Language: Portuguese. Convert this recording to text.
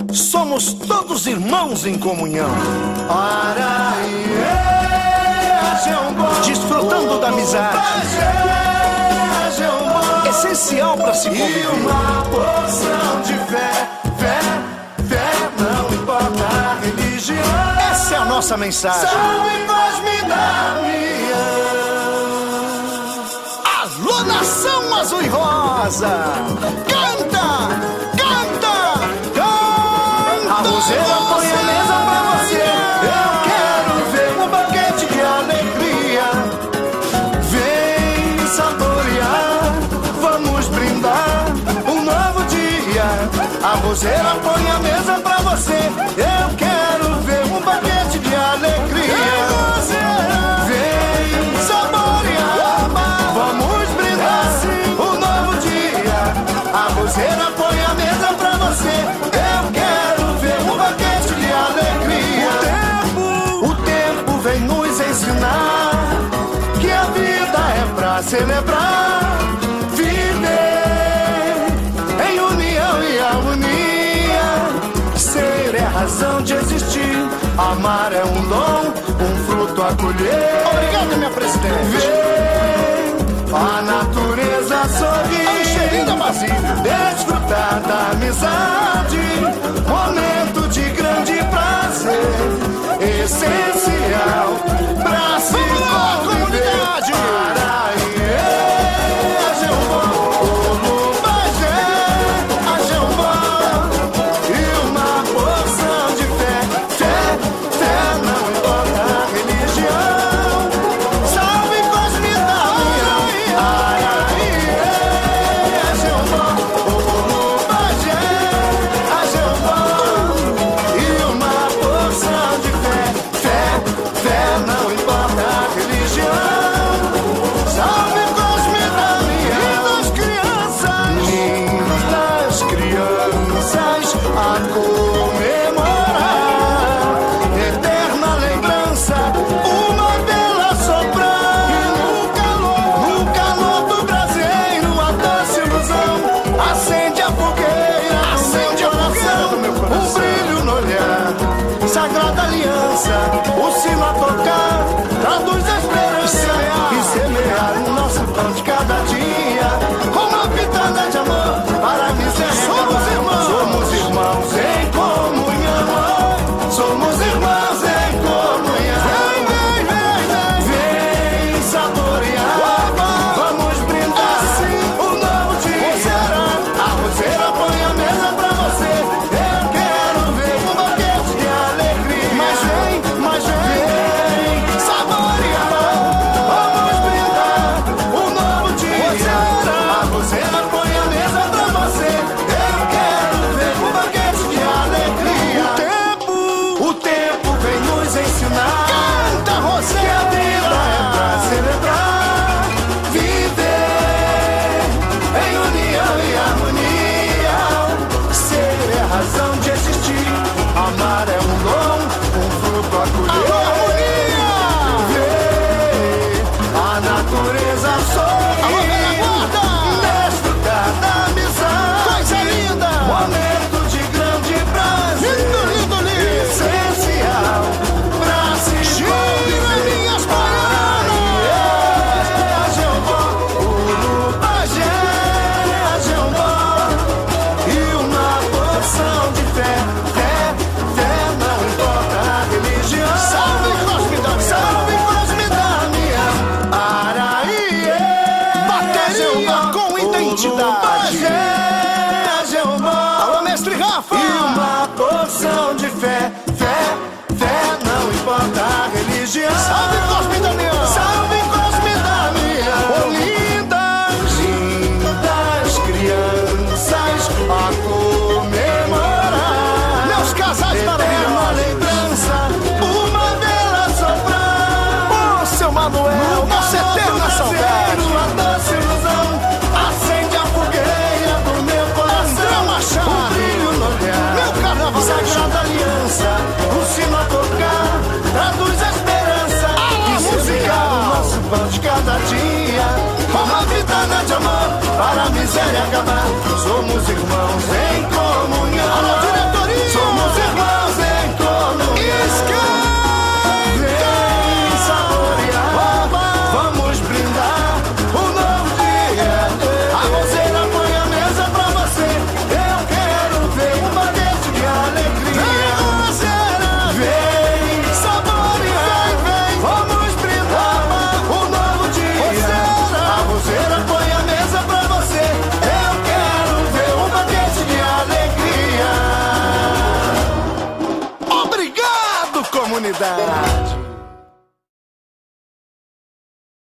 somos todos irmãos em comunhão. Desfrutando da amizade, essencial para se conviver. E uma porção de fé, não importa a religião. Essa é a nossa mensagem. Salve Cosme Damião. Alô, nação azul e rosa, canta, canta, canta. A roseira põe a mesa pra você. Eu quero ver um banquete de alegria. Vem saborear, vamos brindar um novo dia. A roseira põe a mesa pra você. Eu quero ver um banquete de alegria. Vem saborear, vamos brindar um novo dia. A roseira põe a mesa pra você. Eu quero ver um banquete de alegria. O tempo vem nos ensinar que a vida é pra celebrar. Viver em união e harmonia. Ser é razão de existir. Amar é um dom, um fruto a colher. Obrigado, minha presidente. Ver a natureza sorrir. É um cheirinho da Basília. Desfrutar da amizade, momento de grande prazer, essencial pra se Vamos lá, comunidade! E uma porção de fé, não importa a religião. Salve Cosme Damião. E uma porção de fé, não importa a religião. Salve Cosme Damião. Lindas crianças a comemorar, eterna lembrança, uma vela soprar. E no calor do braseiro, a doce ilusão acende a fogueira, acende o coração, um brilho no olhar, sagrada aliança, o sino a tocar, traduz a esperança e semear o nosso pão de cada dia, com uma pitada de amor para a miséria. Somos irmãos em comunhão. Somos irmãos em comunhão. Vem saborear, vamos brindar um novo dia. A roseira põe a mesa pra você. Eu quero ver um banquete de alegria. Mas vem saborear, vamos brindar um novo dia. A roseira põe a mesa pra você. Eu quero ver um banquete de alegria. O tempo vem nos ensinar. Canta, Roseira! Que a vida é pra celebrar. Viver em união e harmonia. Ser é a razão de existir. Amar é um dom, um fruto a colher. Ver a natureza sorrir. Desfrutar da amizade. Coisa linda! Momento de grande prazer. Lindo, lindo, lindo! Essencial pra se Gira minhas e uma porção de fé, não importa a religião. Salve Cosme Damião! Salve Cosme Damião. Araíê, Bateria com identidade. Alô, mestre Rafa! E uma porção de fé, não importa a religião. Salve Cosme Damião! Salve Cosme Damião! Oh, lindas! Lindas crianças a comemorar, Meus casais eterna maravilhosos! lembrança, uma vela soprar. Ô, seu Manuel, nossa eterna saudade! A doce ilusão acende a fogueira do meu coração. André Machado! Um brilho no olhar, Meu carnaval! sagrada aliança, o sino a tocar, traduz a esperança e música, o nosso pão de cada dia, com uma pitada de amor para a miséria acabar. Somos irmãos em comunhão. Alô, diretoria! comunidade.